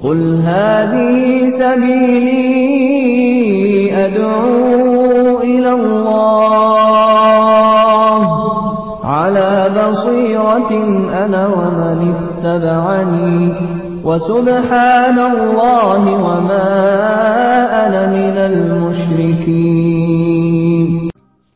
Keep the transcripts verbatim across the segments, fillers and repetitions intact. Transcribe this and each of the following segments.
قل هذه سبيلي أدعو إلى الله على بصيرة أنا ومن اتبعني وسبحان الله وما أنا من المشركين.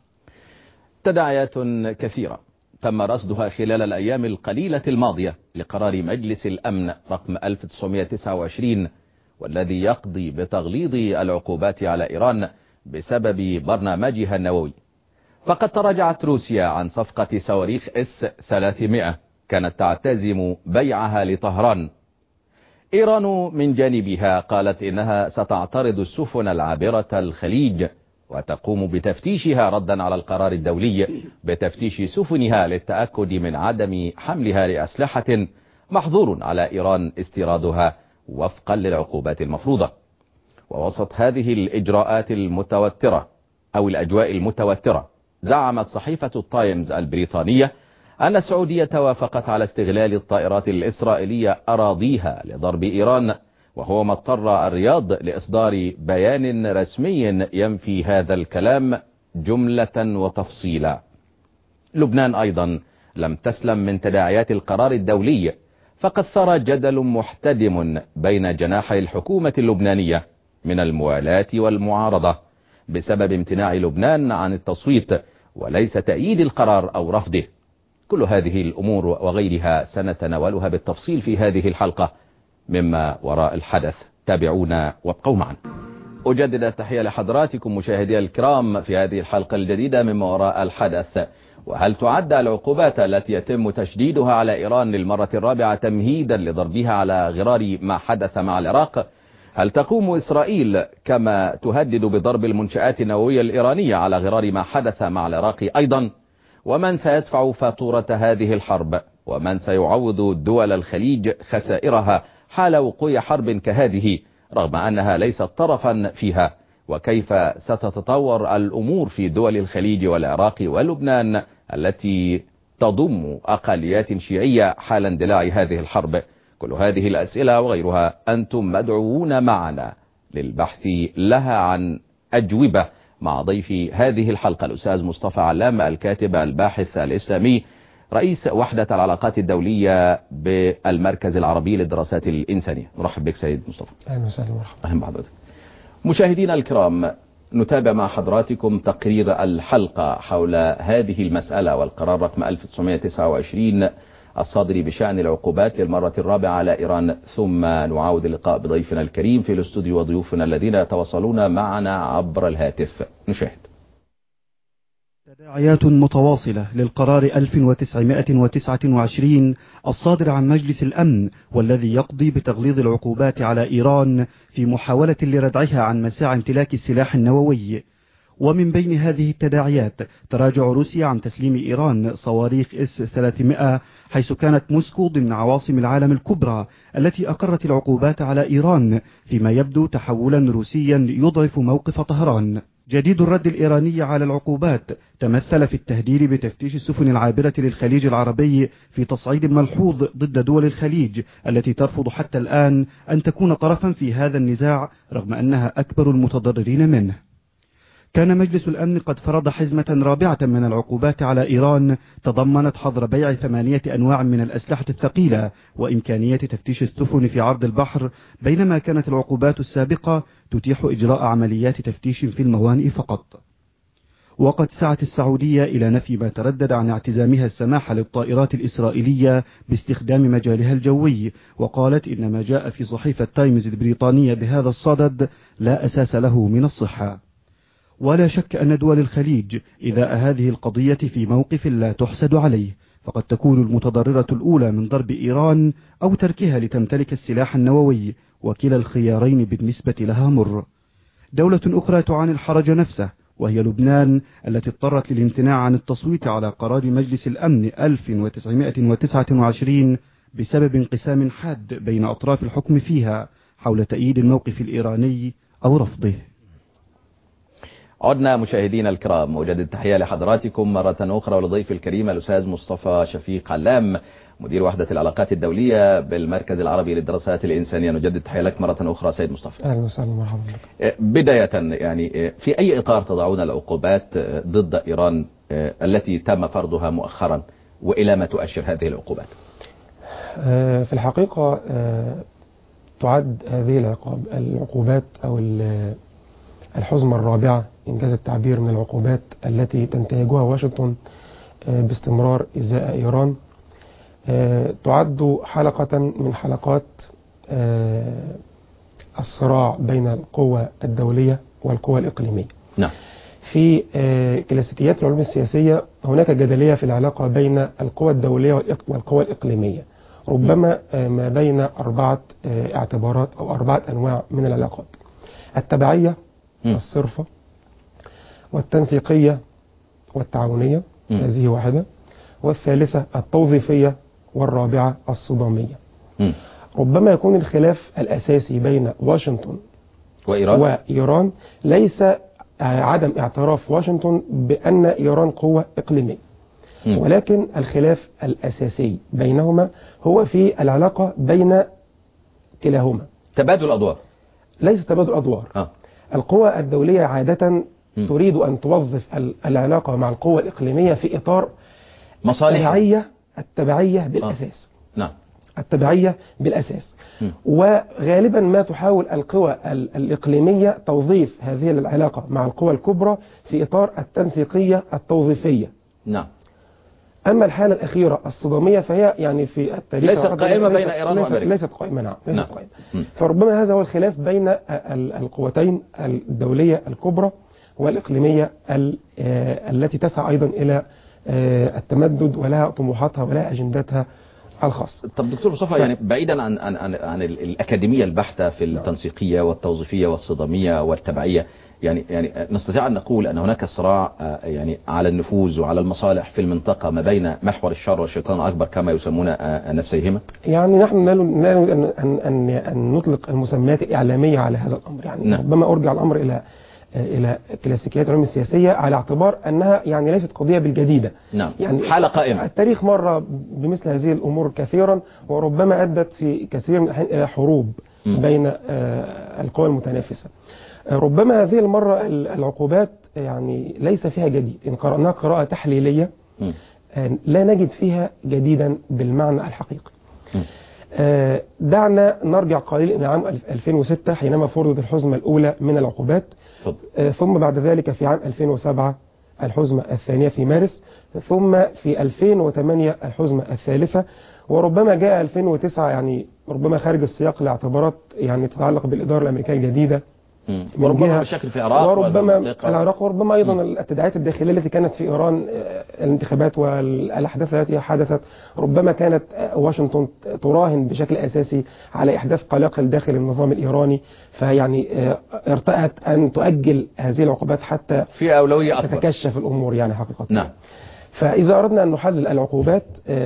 تداعيات كثيرة تم رصدها خلال الأيام القليلة الماضية لقرار مجلس الأمن رقم ألف وتسعمائة وتسعة وعشرين، والذي يقضي بتغليظ العقوبات على إيران بسبب برنامجها النووي. فقد تراجعت روسيا عن صفقة صواريخ إس ثلاثمائة كانت تعتزم بيعها لطهران. إيران من جانبها قالت إنها ستعترض السفن العابرة الخليج وتقوم بتفتيشها ردا على القرار الدولي بتفتيش سفنها للتأكد من عدم حملها لأسلحة محظور على إيران استيرادها وفقا للعقوبات المفروضة. ووسط هذه الإجراءات المتوترة أو الأجواء المتوترة، زعمت صحيفة التايمز البريطانية أن السعودية وافقت على استغلال الطائرات الإسرائيلية أراضيها لضرب إيران، وهو ما اضطر الرياض لإصدار بيان رسمي ينفي هذا الكلام جملة وتفصيلا. لبنان أيضا لم تسلم من تداعيات القرار الدولي، فقد ثار جدل محتدم بين جناحي الحكومة اللبنانية من الموالاة والمعارضة بسبب امتناع لبنان عن التصويت وليس تأييد القرار أو رفضه. كل هذه الأمور وغيرها سنتناولها بالتفصيل في هذه الحلقة مما وراء الحدث. تابعونا وابقوا معنا. أجدد التحية لحضراتكم مشاهدي الكرام في هذه الحلقة الجديدة مما وراء الحدث. وهل تعد العقوبات التي يتم تشديدها على إيران للمرة الرابعة تمهيدا لضربها على غرار ما حدث مع العراق؟ هل تقوم إسرائيل كما تهدد بضرب المنشآت النووية الإيرانية على غرار ما حدث مع العراق أيضا؟ ومن سيدفع فاتورة هذه الحرب؟ ومن سيعوض دول الخليج خسائرها حال وقوع حرب كهذه رغم أنها ليست طرفا فيها؟ وكيف ستتطور الأمور في دول الخليج والعراق ولبنان التي تضم أقليات شيعية حال اندلاع هذه الحرب؟ كل هذه الأسئلة وغيرها أنتم مدعوون معنا للبحث لها عن أجوبة مع ضيف هذه الحلقة الأستاذ مصطفى علام، الكاتب الباحث الإسلامي رئيس وحدة العلاقات الدولية بالمركز العربي للدراسات الإنسانية. مرحب بك سيد مصطفى. أهلا وسهلا. مرحبا. أهلا بحضرتك. مشاهدينا الكرام، نتابع مع حضراتكم تقرير الحلقة حول هذه المسألة والقرار رقم ألف وتسعمائة وتسعة وعشرين الصادر بشأن العقوبات للمرة الرابعة على إيران. ثم نعاود اللقاء بضيفنا الكريم في الاستوديو وضيوفنا الذين يتواصلون معنا عبر الهاتف. نشاهد. تداعيات متواصلة للقرار ألف وتسعمائة وتسعة وعشرين الصادر عن مجلس الأمن، والذي يقضي بتغليظ العقوبات على إيران في محاولة لردعها عن مساعي امتلاك السلاح النووي. ومن بين هذه التداعيات تراجع روسيا عن تسليم إيران صواريخ إس ثلاثمائة، حيث كانت موسكو ضمن عواصم العالم الكبرى التي أقرت العقوبات على إيران، فيما يبدو تحولا روسيا يضعف موقف طهران. جديد الرد الإيراني على العقوبات تمثل في التهديد بتفتيش السفن العابرة للخليج العربي في تصعيد ملحوظ ضد دول الخليج التي ترفض حتى الآن أن تكون طرفا في هذا النزاع رغم أنها أكبر المتضررين منه. كان مجلس الأمن قد فرض حزمة رابعة من العقوبات على إيران تضمنت حظر بيع ثمانية أنواع من الأسلحة الثقيلة وإمكانية تفتيش السفن في عرض البحر، بينما كانت العقوبات السابقة تتيح إجراء عمليات تفتيش في الموانئ فقط. وقد سعت السعودية إلى نفي ما تردد عن اعتزامها السماح للطائرات الإسرائيلية باستخدام مجالها الجوي، وقالت إن ما جاء في صحيفة تايمز البريطانية بهذا الصدد لا أساس له من الصحة. ولا شك أن دول الخليج إذا هذه القضية في موقف لا تحسد عليه، فقد تكون المتضررة الأولى من ضرب إيران أو تركها لتمتلك السلاح النووي، وكلا الخيارين بالنسبة لها مر. دولة أخرى تعاني الحرج نفسه وهي لبنان، التي اضطرت للامتناع عن التصويت على قرار مجلس الأمن ألف وتسعمائة وتسعة وعشرين بسبب انقسام حاد بين أطراف الحكم فيها حول تأييد الموقف الإيراني أو رفضه. عدنا مشاهدينا الكرام، وجد التحية لحضراتكم مرة أخرى ولضيف الكريم الأستاذ مصطفى شفيق علام مدير وحدة العلاقات الدولية بالمركز العربي للدراسات الإنسانية. نجدد التحية لك مرة أخرى سيد مصطفى. أهلا وسهلا ومرحبا بك. بداية يعني في أي إطار تضعون العقوبات ضد إيران التي تم فرضها مؤخرا، وإلى ما تؤشر هذه العقوبات؟ في الحقيقة تعد هذه العقاب العقوبات أو الحزمة الرابعة إنجاز التعبير من العقوبات التي تنتهجها واشنطن باستمرار إزاء إيران. تعد حلقة من حلقات الصراع بين القوى الدولية والقوى الإقليمية. نعم. في كلاسيكيات العلوم السياسية هناك جدلية في العلاقة بين القوى الدولية والقوى الإقليمية، ربما ما بين أربعة اعتبارات أو أربعة أنواع من العلاقات: التبعية الصرفة، والتنسيقية والتعاونية، هذه واحدة، والثالثة التوظيفية، والرابعة الصدامية. م. ربما يكون الخلاف الأساسي بين واشنطن وإيران, وإيران ليس عدم اعتراف واشنطن بأن إيران قوة إقليمية، م. ولكن الخلاف الأساسي بينهما هو في العلاقة بين كلاهما. تبادل أدوار، ليس تبادل أدوار. آه. القوى الدولية عادة م. تريد أن توظف العلاقة مع القوى الإقليمية في إطار مصالح التبعية التبعية بالأساس. آه. نعم. التبعية بالأساس. م. وغالبا ما تحاول القوى الإقليمية توظيف هذه العلاقة مع القوى الكبرى في إطار التنسيقية التوظيفية. نعم. أما الحالة الأخيرة الصدامية فهي يعني في التاريخ ليست قائمة بين إيران وأمريكا. ليست قائمة. نعم. ليست نعم. قائمة. م. فربما هذا هو الخلاف بين القوتين الدولية الكبرى والإقليمية التي تسعى أيضا إلى التمدد ولها طموحاتها ولها أجنداتها الخاصة. طب دكتور مصطفى، ف... يعني بعيدا عن عن عن, عن الأكاديمية البحتة في التنسيقية والتوظيفية والصدامية والتبعية، يعني يعني نستطيع أن نقول أن هناك صراع يعني على النفوذ وعلى المصالح في المنطقة ما بين محور الشر والشيطان الأكبر كما يسمون نفسيهما؟ يعني نحن لا نريد أن أن أن نطلق المسميات الإعلامية على هذا الأمر، يعني نعم. ربما أرجع الأمر إلى إلى كلاسيكيات العلوم السياسية على اعتبار أنها يعني ليست قضية بالجديدة. نعم. يعني حالة قائمة. التاريخ مر بمثل هذه الأمور كثيرا، وربما أدت في كثير من الأحيان إلى حروب م. بين القوى المتنافسة. ربما هذه المرة العقوبات يعني ليس فيها جديد، إن قرأناها قراءة تحليلية م. لا نجد فيها جديدا بالمعنى الحقيقي. م. دعنا نرجع قليل إلى عام ألفين وستة حينما فرضت الحزمة الأولى من العقوبات. طب. ثم بعد ذلك في عام ألفين وسبعة الحزمة الثانية في مارس، ثم في ألفين وثمانية الحزمة الثالثة، وربما جاء ألفين وتسعة يعني ربما خارج السياق لاعتبارات يعني تتعلق بالإدارة الأمريكية الجديدة، وربما مشاكل في العراق وربما العراق وربما أيضا م. التداعيات الداخلية التي كانت في إيران، الانتخابات والأحداث التي حدثت. ربما كانت واشنطن تراهن بشكل أساسي على إحداث قلاقل داخل النظام الإيراني، فيعني ارتأت أن تؤجل هذه العقوبات حتى في أولوية أكبر تتكشف الأمور يعني حقيقة. نعم. فإذا أردنا أن نحلل العقوبات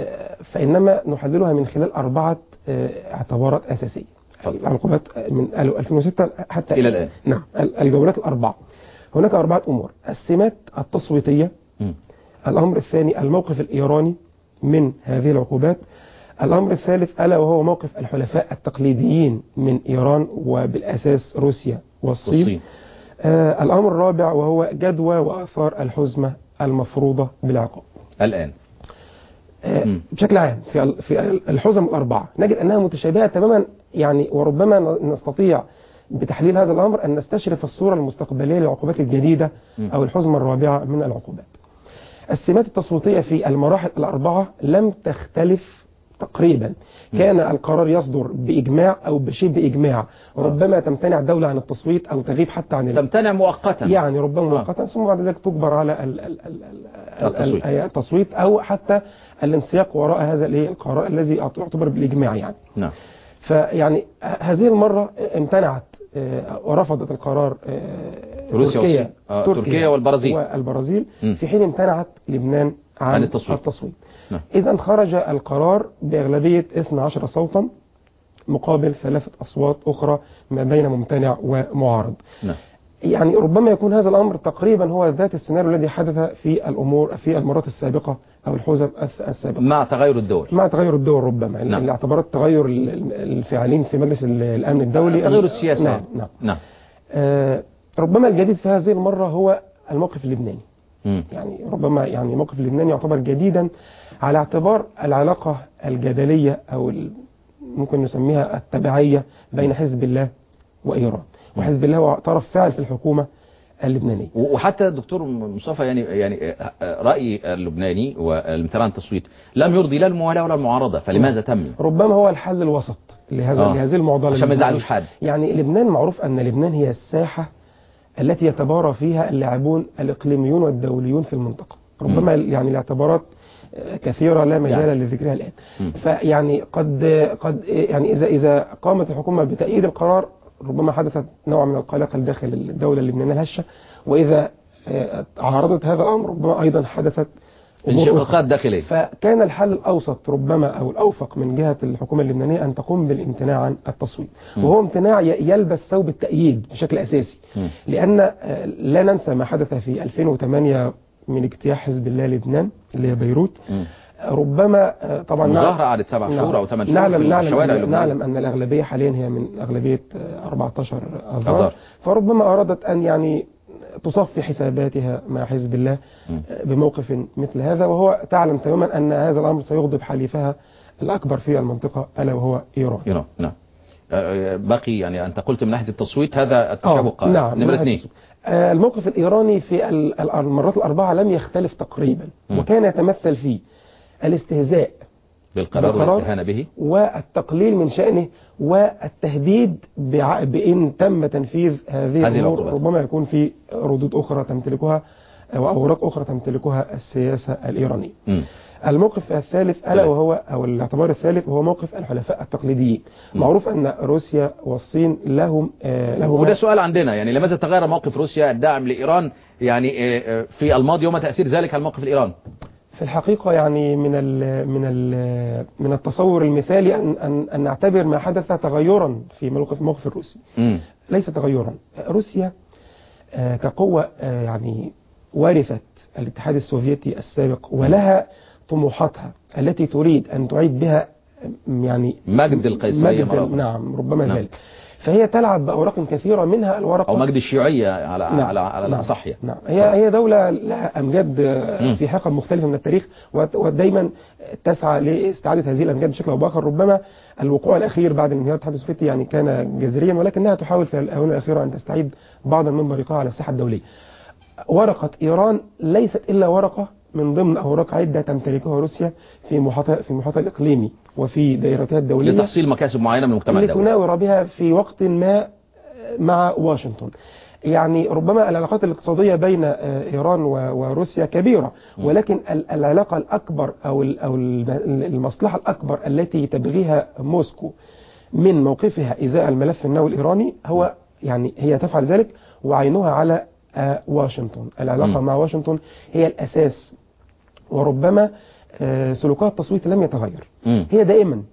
فإنما نحللها من خلال أربعة اعتبارات أساسية. العقوبات من ألفين وستة حتى إلى الآن. نعم. الجولات الأربعة هناك أربعة أمور: السمات التصويتية، م. الأمر الثاني الموقف الإيراني من هذه العقوبات، الأمر الثالث ألا وهو موقف الحلفاء التقليديين من إيران وبالأساس روسيا والصين, والصين. آه الأمر الرابع وهو جدوى وآثار الحزمة المفروضة بالعقاب. الآن آه بشكل عام في في الحزم الأربعة نجد أنها متشابهة تماما، يعني وربما نستطيع بتحليل هذا الأمر أن نستشرف الصورة المستقبلية للعقوبات الجديدة أو الحزمة الرابعة من العقوبات. السمات التصويتية في المراحل الأربعة لم تختلف تقريبا، كان القرار يصدر بإجماع أو بشبه إجماع، ربما تمتنع الدولة عن التصويت أو تغيب حتى عن تمتنع مؤقتا، يعني ربما مؤقتا، ثم بعد ذلك تجبر على ال ال ال التصويت أو حتى الانسياق وراء هذا القرار الذي يعتبر بالإجماع يعني. نعم. فيعني هذه المرة امتنعت ورفضت القرار روسيا تركيا, آه تركيا والبرازيل والبرازيل م. في حين امتنعت لبنان عن, عن التصويت, التصويت. نعم. إذن خرج القرار بأغلبية اثني عشر صوتا مقابل ثلاثة أصوات أخرى ما بين ممتنع ومعارض. نعم. يعني ربما يكون هذا الأمر تقريبا هو ذات السيناريو الذي حدث في الأمور في المرات السابقة أو الحزب السابقة مع تغير الدول مع تغير الدول ربما يعني نعم. الاعتبارات تغير الفاعلين في مجلس الأمن الدولي تغير السياسة نعم نعم, نعم. آه ربما الجديد في هذه المرة هو الموقف اللبناني م. يعني ربما يعني الموقف اللبناني يعتبر جديدا على اعتبار العلاقة الجدلية أو ممكن نسميها التبعية بين حزب الله وإيران. وحزب الله هو طرف فاعل في الحكومة اللبنانية. وحتى الدكتور مصطفى يعني يعني رأي اللبناني والامتناع عن التصويت لم يرضي لا الموالاة ولا المعارضة، فلماذا تم؟ ربما هو الحل الوسط لهذا آه. لهذه المعضلة عشان ما يزعلوش حد. يعني لبنان معروف أن لبنان هي الساحة التي يتبارى فيها اللاعبون الإقليميون والدوليون في المنطقة. ربما م. يعني الاعتبارات كثيرة لا مجال يعني. لذكرها الآن. م. فيعني قد قد يعني إذا إذا قامت الحكومة بتأييد القرار ربما حدثت نوع من القلق داخل الدولة اللبنانية الهشة، وإذا عارضت هذا الأمر ربما أيضا حدثت انشقاقات داخلية. فكان الحل الأوسط ربما أو الأوفق من جهة الحكومة اللبنانية أن تقوم بالامتناع عن التصويت، م. وهو امتناع يلبس ثوب التأييد بشكل أساسي، م. لأن لا ننسى ما حدث في ألفين وثمانية من اجتياح حزب الله لبنان اللي هي بيروت. م. ربما طبعا مظاهرة قعدت سبع شهور أو ثمان شهور نعلم في نعلم الشوارع نعلم, نعلم أن الأغلبية حاليا هي من أغلبية أربعة عشر أذار، فربما أرادت أن يعني تصفي حساباتها مع حزب الله بموقف مثل هذا، وهو تعلم تماما أن هذا الأمر سيغضب حليفها الأكبر في المنطقة ألا وهو إيران. إيران نعم. باقي يعني أنت قلت من ناحية التصويت هذا التشابك. نعم. نمرة اثنين الموقف الإيراني في المرات الأربعة لم يختلف تقريبا، م. وكان يتمثل فيه الاستهزاء بالقرار والاستهانة به والتقليل من شأنه والتهديد بإن تم تنفيذ هذه الأمور ربما يكون في ردود أخرى تمتلكها أو أوراق أخرى تمتلكها السياسة الإيرانية. م. الموقف الثالث ألا وهو أو الاعتبار الثالث وهو موقف الحلفاء التقليديين. م. معروف أن روسيا والصين لهم آه لهم وده سؤال عندنا، يعني لماذا تغير موقف روسيا الداعم لإيران يعني آه في الماضي وما تأثير ذلك على الموقف الإيراني؟ في الحقيقة يعني من ال من ال من التصور المثالي أن أن أن نعتبر ما حدث تغيرا في موقف الموقف الروسي. م. ليس تغيرا. روسيا آه كقوة آه يعني ورثت الاتحاد السوفيتي السابق ولها طموحاتها التي تريد أن تعيد بها يعني مجد القيصرية مجد نعم ربما نعم. ذلك. فهي تلعب بأوراق كثيرة منها الورقة أو مجد الشيوعية على نعم. على على نعم. الأصحية. نعم. هي هي دولة لها أمجاد في حقب مختلفة من التاريخ ودايما تسعى لاستعادة هذه الأمجاد بشكل أو بآخر. ربما الوقوع الأخير بعد انهيار الاتحاد السوفيتي يعني كان جذريا، ولكنها تحاول في الآونة الأخيرة أن تستعيد بعضا من بريقها على الساحة الدولية. ورقة إيران ليست إلا ورقة من ضمن أوراق عدة تمتلكها روسيا في محاطها في محاطها الإقليمي وفي دائرتها الدولية لتحصيل مكاسب معينة من المجتمع الدولي لتناور بها في وقت ما مع واشنطن. يعني ربما العلاقات الاقتصادية بين إيران وروسيا كبيرة، ولكن العلاقة الأكبر أو أو المصلحة الأكبر التي تبغيها موسكو من موقفها إزاء الملف النووي الإيراني هو يعني هي تفعل ذلك وعينها على واشنطن. العلاقة م. مع واشنطن هي الأساس، وربما سلوكات التصويت لم يتغير. م. هي دائما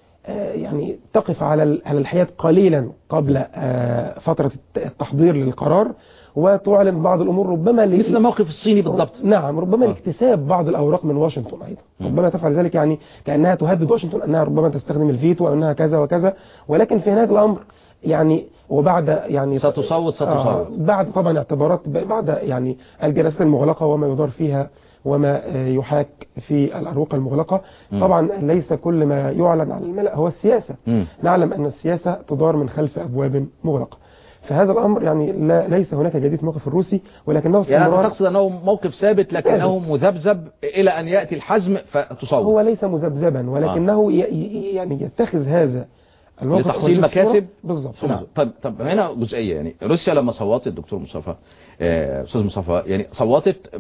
يعني تقف على على الحياد قليلا قبل فترة التحضير للقرار وتعلن بعض الأمور ربما مثل موقف الصيني بالضبط. نعم ربما لاكتساب بعض الأوراق من واشنطن أيضا. م. ربما تفعل ذلك يعني كأنها تهدد واشنطن أنها ربما تستخدم الفيتو أو أنها كذا وكذا، ولكن في نهاية الأمر يعني وبعد يعني ستصوت ستصوت آه بعد طبعا اعتبارات بعد يعني الجلسات المغلقة وما يدار فيها وما يحاك في الأروقة المغلقة. م. طبعا ليس كل ما يعلن على الملأ هو السياسة. م. نعلم أن السياسة تدار من خلف أبواب مغلقة. فهذا الأمر يعني لا ليس هناك جديد في الموقف الروسي، ولكنه يعني تقصد أنه موقف ثابت لكنه مذبذب إلى أن يأتي الحزم فتصوت. هو ليس مذبذبا ولكنه آه. يعني يتخذ هذا لتحصيل مكاسب بالضبط. نعم. طب طب هنا جزئيه، يعني روسيا لما صوتت دكتور مصطفى استاذ مصطفى يعني صوتت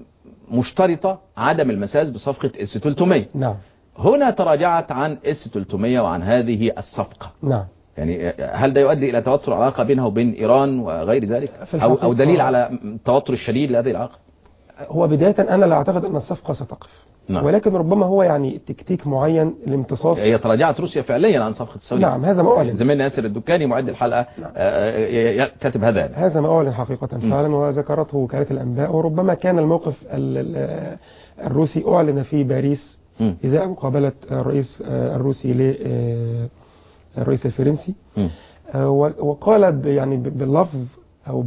مشترطه عدم المساس بصفقه اس ثلاثمية. نعم. هنا تراجعت عن اس ثلاثمية وعن هذه الصفقه. نعم. يعني هل ده يؤدي الى توتر العلاقه بينها وبين ايران وغير ذلك او او دليل على التوتر الشديد لهذه العلاقه؟ هو بداية أنا لا أعتقد أن الصفقة ستقف. نعم. ولكن ربما هو يعني تكتيك معين لامتصاص. هي تراجعت روسيا فعليا عن صفقة السعودية. نعم هذا ما أعلن. زميلنا ياسر الدكاني معد الحلقة نعم. كاتب هذا يعني. هذا ما أعلن حقيقة فعلا وذكرته وكالة الأنباء. وربما كان الموقف الروسي أعلن في باريس إذا مقابلة الرئيس الروسي للرئيس الفرنسي، وقال يعني باللفظ أو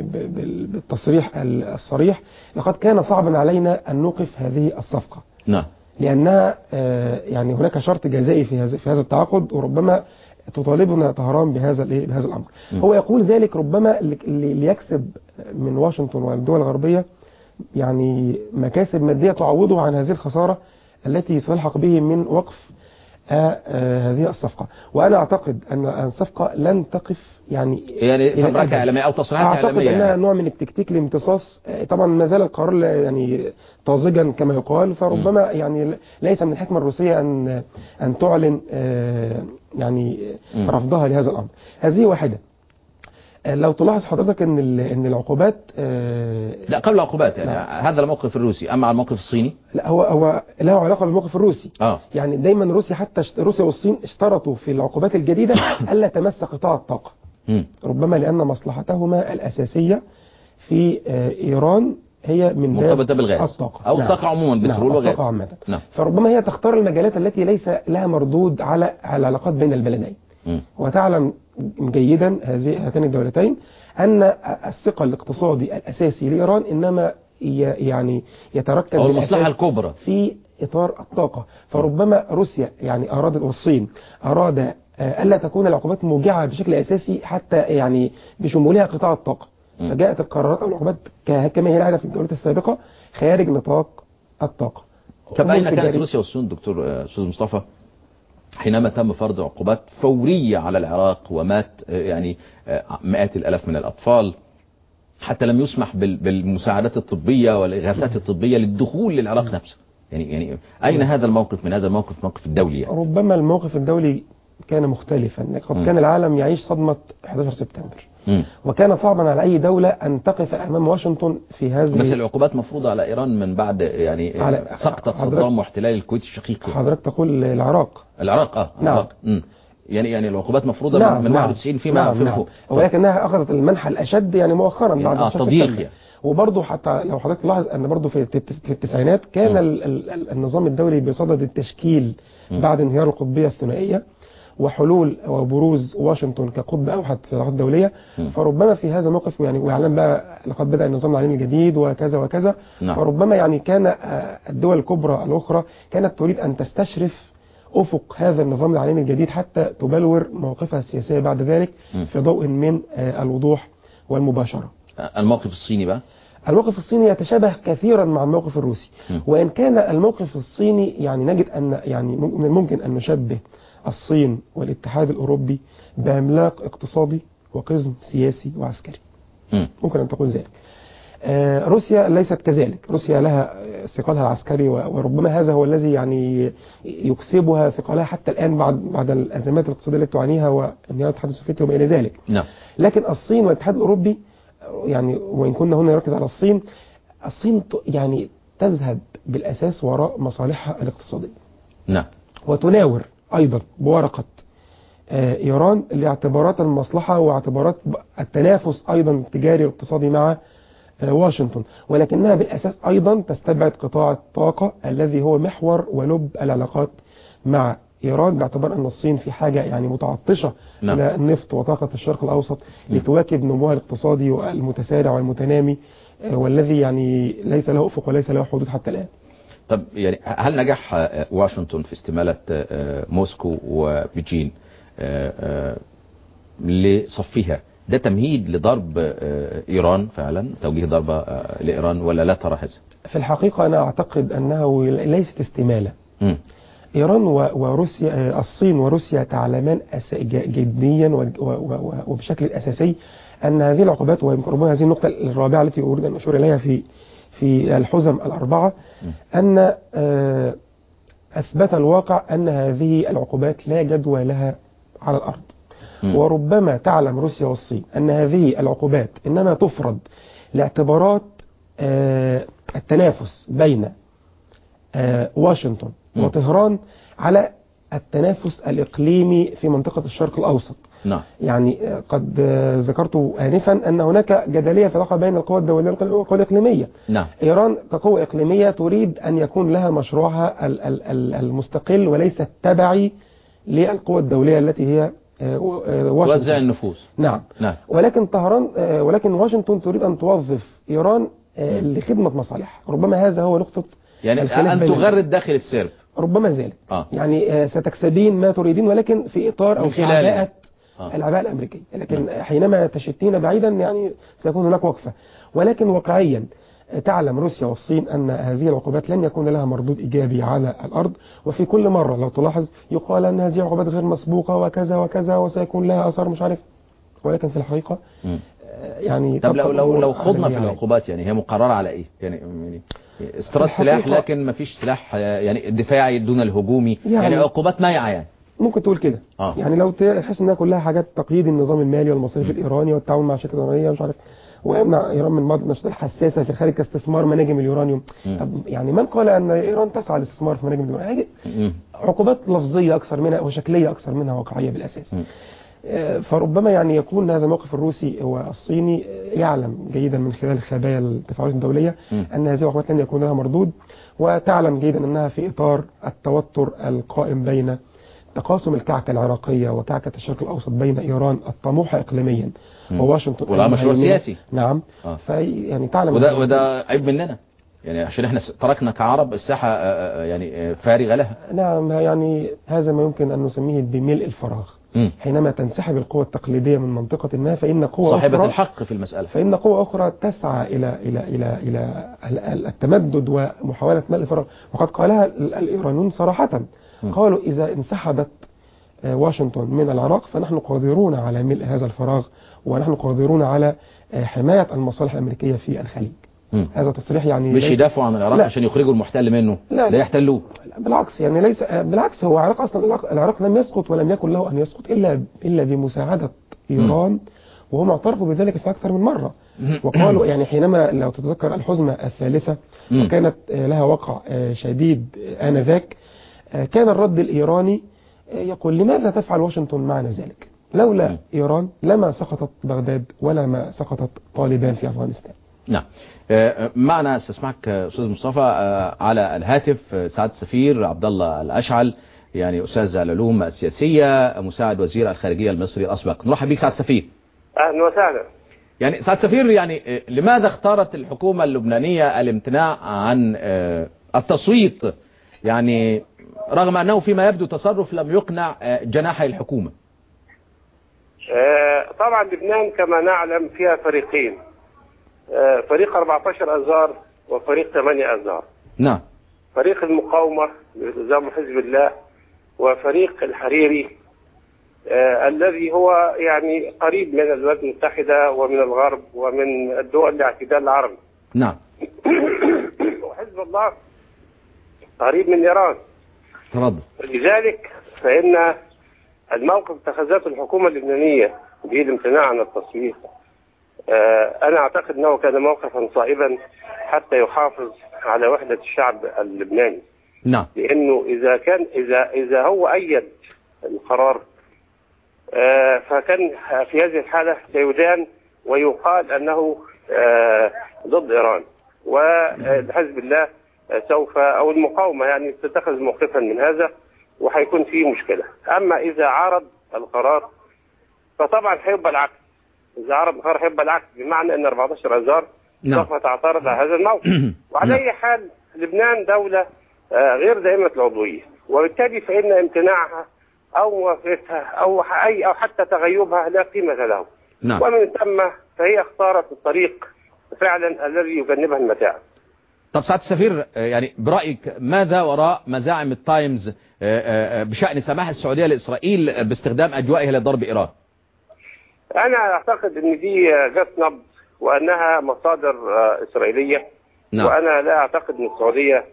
بالتصريح الصريح لقد كان صعبا علينا أن نوقف هذه الصفقة. نعم. لأنها يعني هناك شرط جزائي في هذا في هذا التعاقد، وربما تطالبنا طهران بهذا بهذا الأمر. م. هو يقول ذلك ربما ليكسب من واشنطن والدول الغربية يعني مكاسب مادية تعوضه عن هذه الخسارة التي تلحق به من وقف آه آه هذه الصفقة. وأنا أعتقد أن الصفقة لن تقف يعني يعني تمركة إعلامية أو تصريحات إعلامية. أعتقد أنها يعني. نوع من التكتيك لامتصاص. طبعا ما زال القرار يعني طازجا كما يقال، فربما م. يعني ليس من الحكمة الروسية أن أن تعلن آه يعني م. رفضها لهذا الأمر. هذه واحدة. لو تلاحظ حضرتك ان ان العقوبات آه لا قبل العقوبات يعني لا. هذا الموقف الروسي. اما على الموقف الصيني لا هو هو له علاقه بالموقف الروسي. اه يعني دايما روسيا حتى روسيا والصين اشترطوا في العقوبات الجديده الا تمس قطاع الطاقه. م. ربما لان مصلحتهما الاساسيه في آه ايران هي من مرتبطه بالغاز الطاقه او الطاقه نعم. عموما بترول نعم. وغاز عامه. نعم. فربما هي تختار المجالات التي ليس لها مردود على على العلاقات بين البلدين. م. وتعلم جيدا هذه هاتين الدولتين أن الثقل الاقتصادي الأساسي لإيران إنما يعني يتركز أو المصلحة الكبرى في إطار الطاقة. فربما روسيا يعني أرادت والصين أراد ألا تكون العقوبات موجعة بشكل أساسي حتى يعني بشمولها قطاع الطاقة. فجاءت القرارات أو العقوبات كما هي العادة في الجولات السابقة خارج نطاق الطاقة. طب أين كانت روسيا والصين دكتور أستاذ مصطفى حينما تم فرض عقوبات فورية على العراق ومات يعني مئات الألاف من الأطفال، حتى لم يسمح بالمساعدات الطبية والإغاثات الطبية للدخول للعراق نفسه؟ يعني يعني أين هذا الموقف من هذا الموقف الموقف الدولي يعني؟ ربما الموقف الدولي كان مختلفا. قد كان العالم يعيش صدمة أحد عشر سبتمبر م. وكان صعبا على أي دولة أن تقف أمام واشنطن في هذه. بس العقوبات مفروضة على إيران من بعد يعني سقطة صدام واحتلال الكويت الشقيق. حضرتك تقول العراق. العراق اه نعم. العراق. م. يعني يعني العقوبات مفروضة نعم. من واحد وتسعين فيما نعم. نعم. ولكنها أخذت المنحى الأشد يعني مؤخرا يعني بعد آه تضييق يعني. وبرضه حتى لو حضرتك تلاحظ أن برضه في في التسعينات كان ال ال النظام الدولي بصدد التشكيل م. بعد انهيار القطبية الثنائية وحلول وبروز واشنطن كقطب أوحد في العلاقات الدولية. م. فربما في هذا الموقف يعني ويعلم بقى لقد بدأ النظام العالمي الجديد وكذا وكذا. نعم. فربما يعني كان الدول الكبرى الأخرى كانت تريد أن تستشرف أفق هذا النظام العالمي الجديد حتى تبلور مواقفها السياسية بعد ذلك م. في ضوء من الوضوح والمباشرة. الموقف الصيني بقى؟ الموقف الصيني يتشابه كثيرا مع الموقف الروسي. م. وإن كان الموقف الصيني يعني نجد أن يعني من الممكن أن نشبه الصين والاتحاد الأوروبي بعملاق اقتصادي وقزم سياسي وعسكري. م. ممكن أن تقول ذلك. آه روسيا ليست كذلك. روسيا لها ثقلها العسكري وربما هذا هو الذي يعني يكسبها ثقلها حتى الآن بعد بعد الأزمات الاقتصادية التي تعانيها وانهيار الاتحاد السوفيتي وما إلى ذلك. نعم. لكن الصين والاتحاد الأوروبي يعني وإن كنا هنا نركز على الصين، الصين يعني تذهب بالأساس وراء مصالحها الاقتصادية. نعم. وتناور أيضا بورقة آه إيران لاعتبارات المصلحة واعتبارات التنافس أيضا التجاري والاقتصادي مع آه واشنطن، ولكنها بالأساس أيضا تستبعد قطاع الطاقة الذي هو محور ولب العلاقات مع إيران، باعتبار أن الصين في حاجة يعني متعطشة نعم. إلى النفط وطاقة الشرق الأوسط م. لتواكب نموها الاقتصادي والمتسارع والمتنامي آه والذي يعني ليس له أفق وليس له حدود حتى الآن. طب يعني هل نجح واشنطن في استمالة موسكو وبيجين لصفها ده تمهيد لضرب إيران فعلا، توجيه ضربة لإيران، ولا لا ترى هذا؟ في الحقيقة أنا أعتقد أنه ليست استمالة. م. إيران وروسيا، الصين وروسيا تعلمان جديا وبشكل أساسي أن هذه العقوبات، ويمكن هذه النقطة الرابعة التي أريد أن أشير إليها في في الحزم الأربعة، أن أثبت الواقع أن هذه العقوبات لا جدوى لها على الأرض. م. وربما تعلم روسيا والصين أن هذه العقوبات إنما تفرض لاعتبارات التنافس بين واشنطن وطهران على التنافس الإقليمي في منطقة الشرق الأوسط. نعم. يعني قد ذكرت آنفا أن هناك جدلية في العلاقة بين القوى الدولية والقوى الإقليمية. نعم. إيران كقوة إقليمية تريد أن يكون لها مشروعها المستقل وليس التبعي للقوى الدولية التي هي واشنطن. توزع النفوذ. نعم. نعم. ولكن طهران ولكن واشنطن تريد أن توظف إيران لخدمة مصالحها. ربما هذا هو نقطة يعني أن تغرد داخل السرب. ربما ذلك. آه. يعني ستكسبين ما تريدين ولكن في إطار أو في عباءة آه. العباءة الأمريكية. لكن آه. حينما تشتين بعيدا يعني سيكون هناك وقفة. ولكن واقعيا تعلم روسيا والصين أن هذه العقوبات لن يكون لها مردود إيجابي على الأرض. وفي كل مرة لو تلاحظ يقال أن هذه العقوبات غير مسبوقة وكذا وكذا وسيكون لها أثر مش عارف. ولكن في الحقيقة م. يعني طب لو لو لو خضنا في العقوبات يعني هي مقررة على إيه؟ يعني يعني استيراد سلاح لكن ما فيش سلاح يعني دفاعي دون الهجومي يعني, يعني عقوبات مايعة يعني ممكن تقول كده. آه. يعني لو تحس انها كلها حاجات تقييد النظام المالي والمصاريف الايراني والتعاون مع الشركات الايرانيه مش عارف ويمنع ايران من بعض النشاطات الحساسه في الخارج كاستثمار مناجم اليورانيوم. طب يعني من قال ان ايران تسعى للاستثمار في مناجم اليورانيوم؟ عقوبات لفظيه اكثر منها وشكليه اكثر منها واقعيه بالاساس. م. فربما يعني يكون هذا الموقف الروسي والصيني يعلم جيدا من خلال خبايا التفاعلات الدولية أن هذه العقوبات لن يكون لها مردود. وتعلم جيدا أنها في إطار التوتر القائم بين تقاسم الكعكة العراقية وكعكة الشرق الأوسط بين إيران الطموحة إقليميا وواشنطن ولا مشروع سياسي. نعم. آه. في يعني تعلم وده, وده عيب مننا يعني عشان احنا تركنا كعرب الساحة يعني فارغة لها. نعم. يعني هذا ما يمكن أن نسميه بملء الفراغ. م. حينما تنسحب القوى التقليدية من منطقة ما فإن قوة صاحبة أخرى الحق في المسألة فإن قوة أخرى تسعى إلى إلى إلى إلى التمدد ومحاولة ملء الفراغ. وقد قالها الإيرانيون صراحة. م. قالوا إذا انسحبت واشنطن من العراق فنحن قادرون على ملء هذا الفراغ ونحن قادرون على حماية المصالح الأمريكية في الخليج. م. هذا تصريح يعني مش يدافعوا عن العراق عشان يخرجوا المحتل منه. لا, لا يحتلوه. بالعكس يعني ليس بالعكس هو العراق اصلا العراق لم يسقط ولم يكن له ان يسقط الا الا بمساعده ايران م. وهم اعترفوا بذلك في اكثر من مره. وقالوا يعني حينما لو تتذكر الحزمه الثالثه م. وكانت لها وقع شديد انذاك كان الرد الايراني يقول لماذا تفعل واشنطن معنا ذلك؟ لولا م. ايران لما سقطت بغداد ولا ما سقطت طالبان في افغانستان. نعم. معنا استسمعك أستاذ مصطفى على الهاتف سعادة السفير عبد الله الأشعل يعني أستاذ العلوم السياسية مساعد وزير الخارجية المصري الأسبق. نرحب بك سعادة السفير. أهلا وسهلا. يعني سعادة السفير يعني لماذا اختارت الحكومة اللبنانية الامتناع عن التصويت يعني رغم أنه فيما يبدو تصرف لم يقنع جناحي الحكومة؟ طبعا لبنان كما نعلم فيها فريقين، فريق أربعة عشر أذار وفريق ثمانية أذار. نعم. فريق المقاومة بنظام حزب الله وفريق الحريري آه الذي هو يعني قريب من الولايات المتحدة ومن الغرب ومن الدول الاعتدال العربي. نعم. وحزب الله قريب من إيران. تفضل. لذلك فإن الموقف اتخذته الحكومة اللبنانية بالامتناع عن التصويت أنا أعتقد أنه كان موقفا صائبا حتى يحافظ على وحدة الشعب اللبناني. نعم. لأنه إذا كان إذا إذا هو أيد القرار فكان في هذه الحالة سيدان ويقال أنه ضد إيران وحزب الله سوف أو المقاومة يعني تتخذ موقفا من هذا وحيكون فيه مشكلة. أما إذا عارض القرار فطبعا هيبقى العكس. إذا عرض القرار هيبقى العكس بمعنى أن أربعة عشر أذار سوف تعترض على هذا الموقف. وعلى أي حال لبنان دولة غير دائمة العضوية وبالتالي فإن امتناعها أو موافقتها أو أي أو حتى تغيبها لا قيمة له. نعم. ومن ثم فهي اختارت الطريق فعلا الذي يجنبها المتاعب. طب سعادة السفير يعني برأيك ماذا وراء مزاعم التايمز بشأن سماح السعودية لإسرائيل باستخدام أجوائها لضرب إيران؟ أنا أعتقد أن دي جت نبض وأنها مصادر إسرائيلية. نعم. وأنا لا أعتقد أن السعودية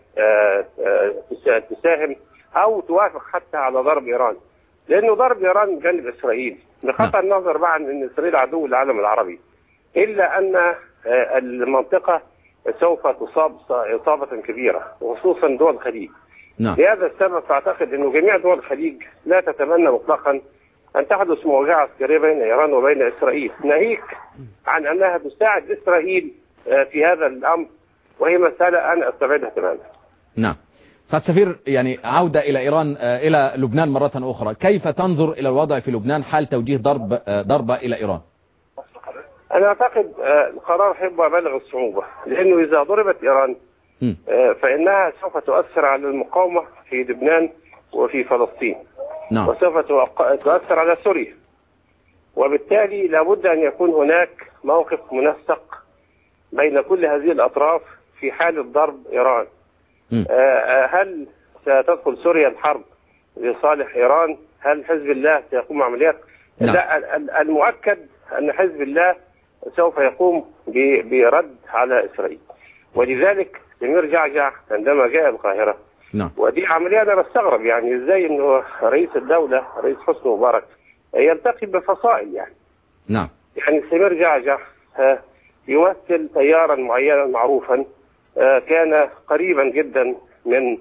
تساهم أو توافق حتى على ضرب إيران لأنه ضرب إيران جانب إسرائيل بخطر النظر بقى عن أن إسرائيل عدو العالم العربي إلا أن المنطقة سوف تصاب إصابة كبيرة وخصوصا دول الخليج. نعم. لهذا السبب فأعتقد أنه جميع دول الخليج لا تتمنى مطلقا أن تحدث مواجهة عسكرية بين إيران وبين إسرائيل، ناهيك عن أنها تساعد إسرائيل في هذا الأمر، وهي مسألة أنا أستبعدها تماما. نعم. سعادة السفير، يعني عودة إلى إيران، إلى لبنان مرة أخرى، كيف تنظر إلى الوضع في لبنان حال توجيه ضرب ضربة إلى إيران؟ أنا أعتقد القرار حب أبلغ الصعوبة، لأنه إذا ضربت إيران فإنها سوف تؤثر على المقاومة في لبنان وفي فلسطين. نعم. وسوف تؤثر على سوريا، وبالتالي لابد أن يكون هناك موقف منسق بين كل هذه الأطراف في حالة ضرب إيران. هل ستدخل سوريا الحرب لصالح إيران؟ هل حزب الله سيقوم عمليات؟ نعم. لا، المؤكد أن حزب الله سوف يقوم برد على إسرائيل، ولذلك سمير جعجع عندما جاء القاهرة، نعم. ودي عملية أنا بستغرب يعني إزاي إنه رئيس الدولة رئيس حسني مبارك يلتقي بفصائل يعني. نعم. يعني سمير جعجع يمثل تيارا معينا معروفا، كان قريبا جدا من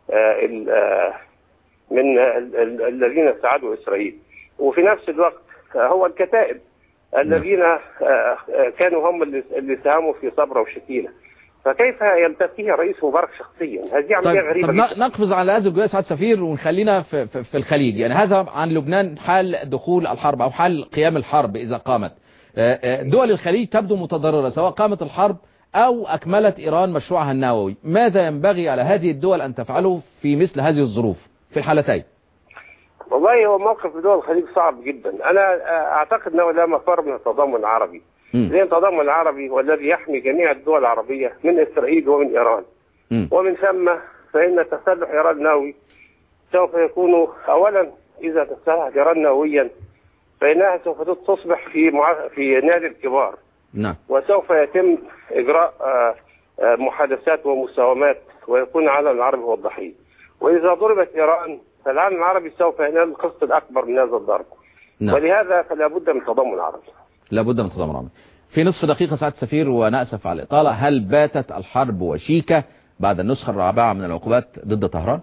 من الذين ساعدوا إسرائيل، وفي نفس الوقت هو الكتائب الذين كانوا هم اللي ساهموا في صبرا وشتيلة، فكيف يلتقيه رئيس مبارك شخصيا؟ هذه عملية طيب غريبة. طب نقفز على هذا الجزء سعادة السفير ونخلينا في, في, في الخليج. يعني هذا عن لبنان حال دخول الحرب أو حال قيام الحرب إذا قامت. دول الخليج تبدو متضررة سواء قامت الحرب أو أكملت إيران مشروعها النووي. ماذا ينبغي على هذه الدول أن تفعله في مثل هذه الظروف في الحالتين؟ والله هو موقف دول الخليج صعب جدا. أنا أعتقد أنه لا مفر من التضامن العربي، لأن التضامن العربي هو الذي يحمي جميع الدول العربية من إسرائيل ومن إيران. م. ومن ثم فإن تسلح إيران النووي سوف يكون أولا إذا تسلح إيران نوويا فإنها سوف تصبح في مع... في نادي الكبار. نعم. وسوف يتم إجراء محادثات ومساومات ويكون العالم العربي هو الضحية. وإذا ضربت إيران فالعالم العربي سوف ينال القسط الأكبر من هذا الضرب. نعم. ولهذا فلا بد من تضامن عربي. لا بد من تضامن عربي. في نصف دقيقة سعادة السفير وأنا أسف على الإطالة، هل باتت الحرب وشيكة بعد النسخة الرابعة من العقوبات ضد طهران؟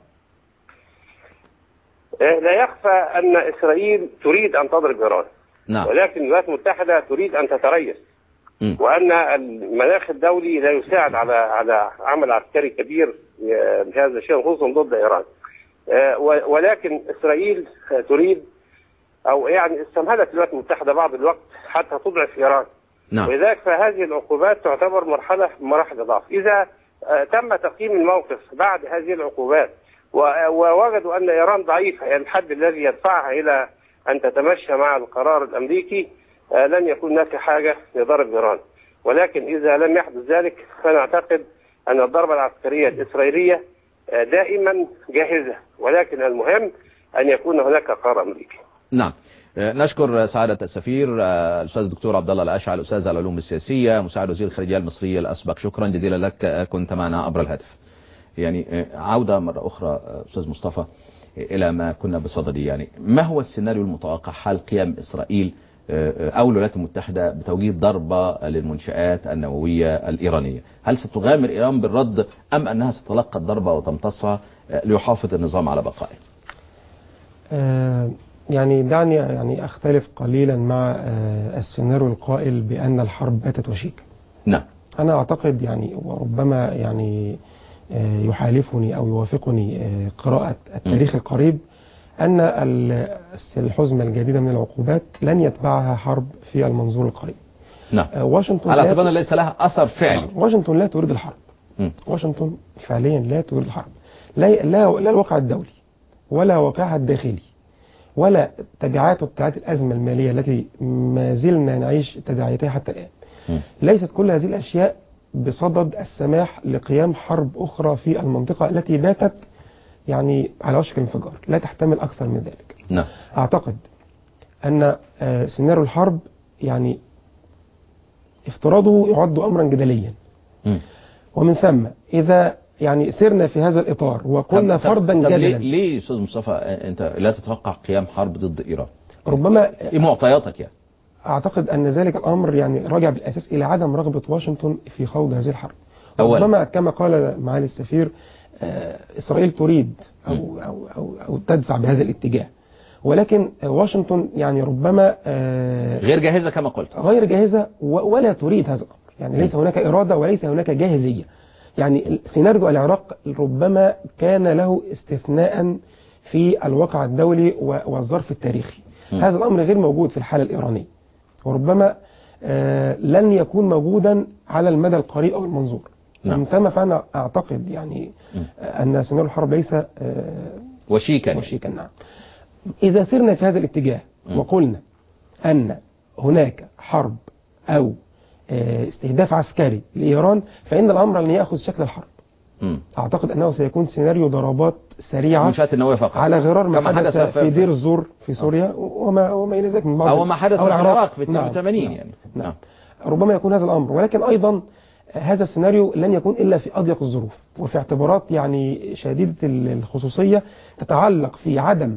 لا يخفى أن إسرائيل تريد أن تضرب إيران. نعم. ولكن الولايات المتحدة تريد أن تتريث، م. وأن المناخ الدولي لا يساعد على على عمل عسكري كبير بهذا الشيء خصوصا ضد إيران. ولكن إسرائيل تريد أو يعني استمهلت الولايات المتحدة بعض الوقت حتى تضعف إيران. نعم. ولذلك فهذه العقوبات تعتبر مرحلة من مراحل الضعف. إذا تم تقييم الموقف بعد هذه العقوبات ووجدوا أن إيران ضعيفة يعني الحد الذي يدفعها إلى أن تتمشى مع القرار الأمريكي، لن يكون هناك حاجة لضرب إيران. ولكن إذا لم يحدث ذلك فنعتقد أن الضربة العسكرية الإسرائيلية دائما جاهزة، ولكن المهم أن يكون هناك قرار أمريكي. نعم. نشكر سعادة السفير الأستاذ الدكتور عبد الله الأشعل، أستاذ العلوم السياسية، مساعد وزير الخارجية المصري الأسبق. شكرا جزيلا لك، كنت معنا عبر الهاتف. يعني عودة مرة أخرى أستاذ مصطفى إلى ما كنا بصدده، يعني ما هو السيناريو المتوقع حال قيام إسرائيل أو الولايات المتحدة بتوجيه ضربة للمنشآت النووية الإيرانية؟ هل ستغامر إيران بالرد أم أنها ستتلقى الضربة وتمتصها ليحافظ النظام على بقائه؟ آه يعني دعني يعني أختلف قليلا مع آه السيناريو القائل بأن الحرب باتت وشيكة. نعم. أنا أعتقد يعني وربما يعني آه يحالفني أو يوافقني آه قراءة التاريخ م. القريب أن الحزمة الجديدة من العقوبات لن يتبعها حرب في المنظور القريب. نعم. واشنطن على اعتبار أن ليس لها أثر فعلي. واشنطن لا تريد الحرب. م. واشنطن فعليا لا تريد الحرب. لا لا لا الواقع الدولي ولا واقعها الداخلي ولا تبعات وتبعات الأزمة المالية التي ما زلنا نعيش تداعياتها حتى الآن. م. ليست كل هذه الأشياء بصدد السماح لقيام حرب أخرى في المنطقة التي باتت يعني على وشك الانفجار، لا تحتمل أكثر من ذلك. نعم. أعتقد أن سيناريو الحرب يعني افتراضه يعد أمرا جدليا. م. ومن ثم إذا يعني سرنا في هذا الإطار وقلنا فرضا جدلا. ليه ليه أستاذ مصطفى أنت لا تتوقع قيام حرب ضد إيران؟ ربما إيه معطياتك يعني؟ أعتقد أن ذلك الأمر يعني راجع بالأساس إلى عدم رغبة واشنطن في خوض هذه الحرب. ربما كما قال معالي السفير إسرائيل تريد أو, أو, أو, أو تدفع بهذا الاتجاه، ولكن واشنطن يعني ربما غير جاهزة كما قلت، غير جاهزة ولا تريد هذا الأمر. يعني ليس هناك إرادة وليس هناك جاهزية. يعني سيناريو العراق ربما كان له استثناء في الواقع الدولي والظرف التاريخي. م. هذا الأمر غير موجود في الحالة الإيرانية، وربما آه لن يكون موجودا على المدى القريب أو المنظور. نعم. كما فأنا أعتقد يعني آه أن سيناريو الحرب ليس آه وشيكا وشيكا نعم. إذا سرنا في هذا الاتجاه م. وقلنا أن هناك حرب أو استهداف عسكري لإيران، فإن الأمر لن يأخذ شكل الحرب. م. أعتقد أنه سيكون سيناريو ضربات سريعة منشآت النووية فقط، على غرار ما حدث, حدث في دير الزور في سوريا آه. وما, وما إلى ذلك من بعض، أو ما حدث في العراق في اثنين وثمانين. نعم. يعني نعم. ربما يكون هذا الأمر، ولكن أيضا هذا السيناريو لن يكون إلا في أضيق الظروف وفي اعتبارات يعني شديدة الخصوصية تتعلق في عدم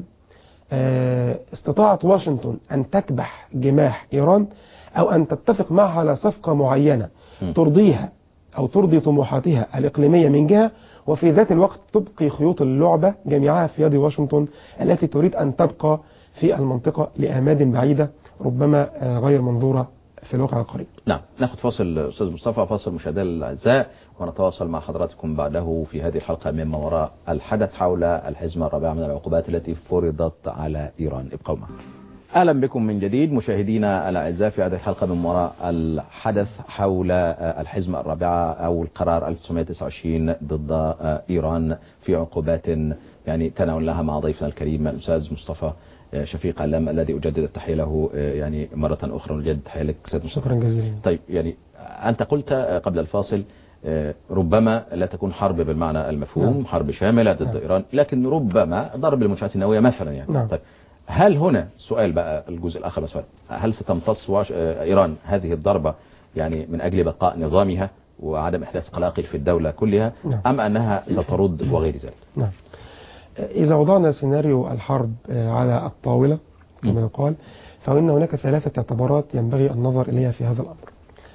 استطاعة واشنطن أن تكبح جماح إيران أو أن تتفق معها على صفقة معينة ترضيها أو ترضي طموحاتها الإقليمية من جهة، وفي ذات الوقت تبقي خيوط اللعبة جميعها في يد واشنطن التي تريد أن تبقى في المنطقة لآماد بعيدة ربما غير منظورة في الواقع القريب. نعم، ناخذ فاصل أستاذ مصطفى، فاصل مشاهدينا الأعزاء، ونتواصل مع حضراتكم بعده في هذه الحلقة مما وراء الحدث حول الحزمة الرابعة من العقوبات التي فرضت على إيران. ابقوا معنا. أهلا بكم من جديد مشاهدينا الأعزاء في هذه الحلقة من وراء الحدث حول الحزمة الرابعة أو القرار ألف وتسعمائة وتسعة وعشرين ضد إيران في عقوبات يعني تناولناها مع ضيفنا الكريم الأستاذ مصطفى شفيق علام، الذي أجدد التحية له يعني مرة أخرى، ونجدد التحية لك سيد مصطفى. شكرا جزيلا. طيب، يعني أنت قلت قبل الفاصل ربما لا تكون حرب بالمعنى المفهوم، نعم. حرب شاملة ضد نعم. إيران، لكن ربما ضرب المنشآت النووية مثلا يعني. نعم. طيب، هل هنا سؤال بقى الجزء الآخر من السؤال، هل ستمتص إيران هذه الضربة يعني من أجل بقاء نظامها وعدم إحداث قلاقل في الدولة كلها، نعم. أم أنها سترد وغير ذلك؟ نعم. إذا وضعنا سيناريو الحرب على الطاولة كما يقال، فإن هناك ثلاثة اعتبارات ينبغي النظر إليها في هذا الأمر.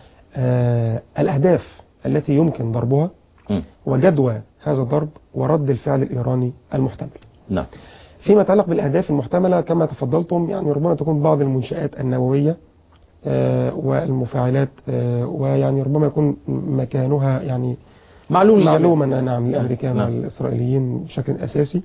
آه الأهداف التي يمكن ضربها، م. وجدوى هذا الضرب، ورد الفعل الإيراني المحتمل. نعم. فيما يتعلق بالأهداف المحتملة كما تفضلتم، يعني ربما تكون بعض المنشآت النووية آه والمفاعلات، آه ويعني ربما يكون مكانها يعني معلوم معلوما نعم للأمريكان نعم. والإسرائيليين بشكل أساسي،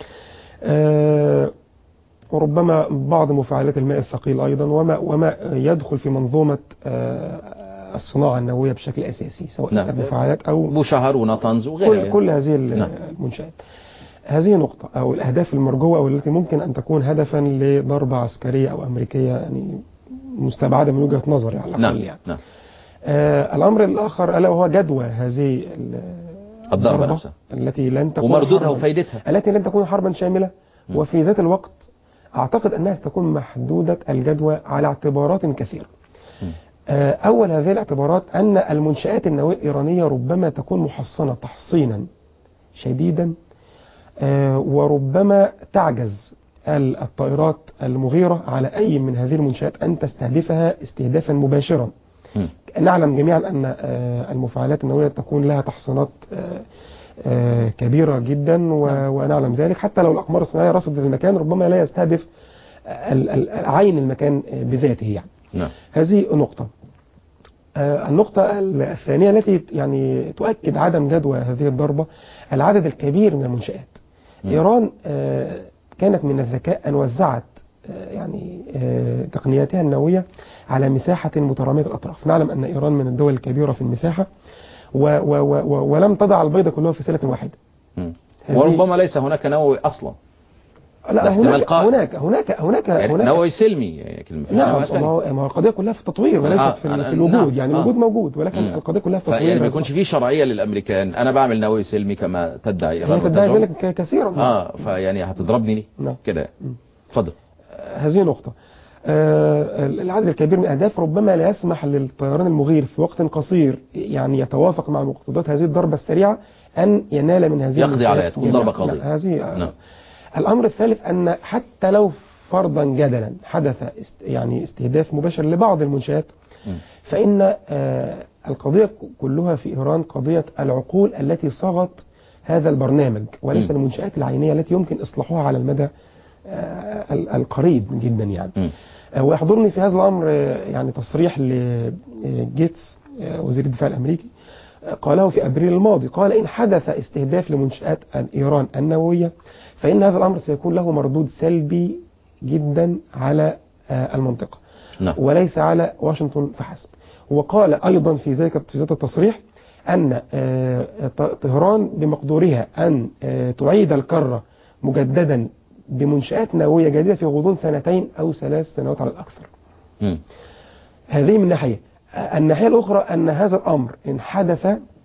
آه وربما بعض مفاعلات الماء الثقيل أيضا، وما, وما يدخل في منظومة آه الصناعة النووية بشكل أساسي، سواء نعم. كانت مفاعلات أو بوشهر ونطنز وغيرها، كل, كل هذه نعم. المنشآت. هذه نقطة أو الأهداف المرجوة أو التي ممكن أن تكون هدفا لضربة عسكرية أو أمريكية يعني مستبعدة من وجهة نظري على الأقل. نعم. يعني. نعم. آه الأمر الآخر ألا وهو جدوى هذه الضربة نفسها التي لن تكون ومردودها وفائدتها التي لن تكون حربا شاملة، م. وفي ذات الوقت أعتقد أنها ستكون محدودة الجدوى على اعتبارات كثيرة. آه أول هذه الاعتبارات أن المنشآت النووية الإيرانية ربما تكون محصنة تحصينا شديدا، آه وربما تعجز الطائرات المغيرة على أي من هذه المنشآت أن تستهدفها استهدافا مباشرا. م. نعلم جميعا أن آه المفاعلات النووية تكون لها تحصينات آه آه كبيرة جدا، ونعلم ذلك حتى لو الأقمار الصناعية رصدت المكان ربما لا يستهدف عين المكان بذاته يعني. نعم. هذه نقطة. آه النقطة الثانية التي يعني تؤكد عدم جدوى هذه الضربة العدد الكبير من المنشآت. م. إيران آه كانت من الذكاء أن وزعت آه يعني آه تقنياتها النووية على مساحة مترامية الأطراف. نعلم أن إيران من الدول الكبيرة في المساحة، و و و ولم تضع البيضة كلها في سلة واحدة. وربما ليس هناك نووي أصلا. لا هناك هناك هناك هناك يعني هناك نووي سلمي كلمة. نعم، ما هو القضية كلها في التطوير وليست آه في, في الوجود. نعم. يعني الوجود آه. موجود، ولكن م. القضية كلها في التطوير. يعني ما يكونش فيه شرعية للأمريكان أنا بعمل نووي سلمي كما تدعي إيران. هي تدعي ذلك كثيرا. اه فيعني هتضربني ليه؟ نعم. كده. اتفضل. آه هذه نقطة. آه العدد الكبير من الأهداف ربما لا يسمح للطيران المغير في وقت قصير يعني يتوافق مع مقتضيات هذه الضربة السريعة أن ينال من هذه يقضي عليها، تكون ضربة قاضية. هذه آه نعم. الأمر الثالث أن حتى لو فرضا جدلا حدث است يعني استهداف مباشر لبعض المنشآت، فإن القضية كلها في إيران قضية العقول التي صاغت هذا البرنامج، وليس المنشآت العينية التي يمكن إصلاحها على المدى القريب جدا يعني. ويحضرني في هذا الأمر يعني تصريح لجيتس وزير الدفاع الأمريكي قاله في أبريل الماضي، قال إن حدث استهداف لمنشآت إيران النووية فإن هذا الأمر سيكون له مردود سلبي جدا على المنطقة نعم. وليس على واشنطن فحسب. وقال أيضا في ذلك في ذات التصريح أن طهران بمقدورها أن تعيد الكرة مجددا بمنشآت نووية جديدة في غضون سنتين أو ثلاث سنوات على الأكثر. م. هذه من ناحية. الناحية الأخرى أن هذا الأمر إن حدث